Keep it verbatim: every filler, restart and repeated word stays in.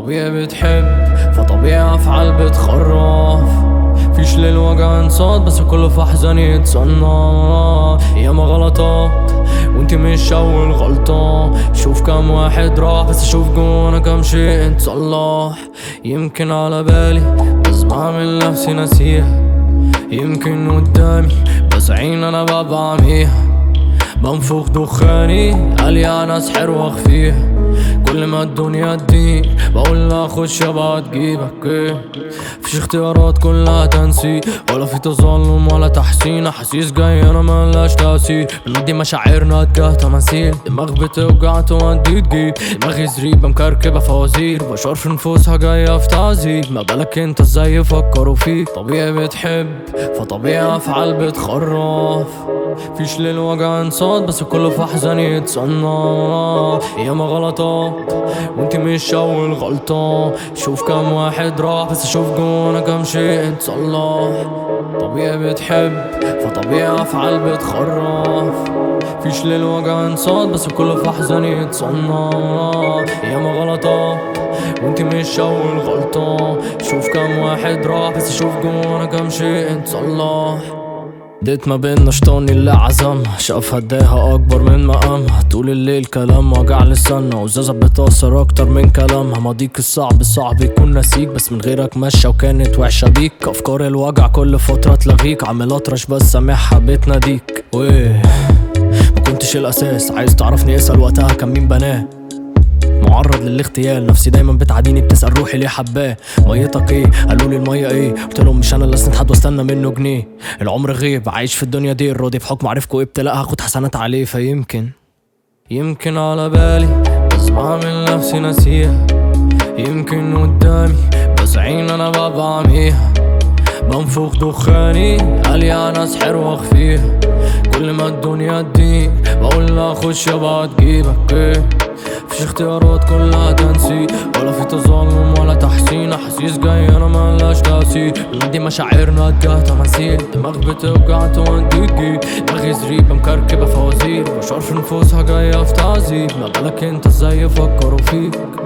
طبيعي بتحب فطبيعي افعال بتخرف. فيش للوجع انصاد بس كله في احزان يتصنع. ياما غلطات وانتي مش اول غلطة. شوف كام واحد راح بس شوف جوانا كام شيء اتصلح. يمكن على بالي بس بعمل نفسي ناسيها. يمكن قدامي بس عين انا ببقى عميها. بنفخ دخاني قال يا ناس حلوة اخفيها. كل ما الدنيا تضيق بقول لها خش يابا تجيبك ايه. مفيش اختيارات كلها تنسيق ولا في تظلم ولا تحسين. احاسيس جاية انا ملهاش تأثير. بنودي مشاعرنا تجاه تماثيل. دماغ بتوجع تودي تجيب. دماغي زريبة مكركبة فوازير. بشر في نفوسها جاية في تعذيب. ما بالك انت ازاي يفكروا فيك. طبيعي بتحب فطبيعي افعال بتخرف. فيش للوجع انصاد بس كله في احزان يتصنع. ياما غلطات وانتي مش اول غلطة. شوف كام واحد راح بس شوف جوانا كام شيء اتصلح. طبيعي بتحب فطبيعي افعال بتخرف. فيش للوجع انصاد بس كله في احزان يتصنع. ياما غلطات وانتي مش اول غلطة. شوف كام واحد راح بس شوف جوانا كام شيء اتصلح. ديت ما بينا شطاني اللي عزمها. شاف هداها اكبر من مقامها. طول الليل كلام وجع لسانها. وزازة بتأثر اكتر من كلامها. ماضيك الصعب صعب يكون نسيك بس من غيرك ماشية وكانت وحشة بيك. افكار الوجع كل فترة تلغيك. عامل اطرش بس سامعها بتناديك. ويه ما كنتش الاساس. عايز تعرفني اسأل وقتها كان مين بناه. معرض للاغتيال. نفسي دايما بتعاديني بتسأل روحي ليه حباه. ميتك ايه قالولي المية ايه. قلتلهم مش انا اللي اسند حد واستنى منه جنيه. العمر غيب عايش في الدنيا دي. الراضي بحكم عارفكوا ايه ابتلاء هاخد حسنات عليه. فيمكن يمكن على بالي بس بعمل نفسي ناسيها. يمكن قدامي بس عين انا ببقى عميها. بنفخ دخاني قال يا ناس حلوة اخفيها. كل ما الدنيا تضيق بقول لها خش يابا تجيبك ايه. مفيش اختيارات كلها تنسيق ولا في تظلم ولا تحسين. احاسيس جاية انا ملهاش تأثير. بنودي مشاعرنا تجاه تماثيل. دماغ بتوجع تودي تجيب. دماغي زريبة مكركبة فوازير. بشر في نفوسها جاية في تعذيب. ما بالك انت ازاي يفكروا فيك.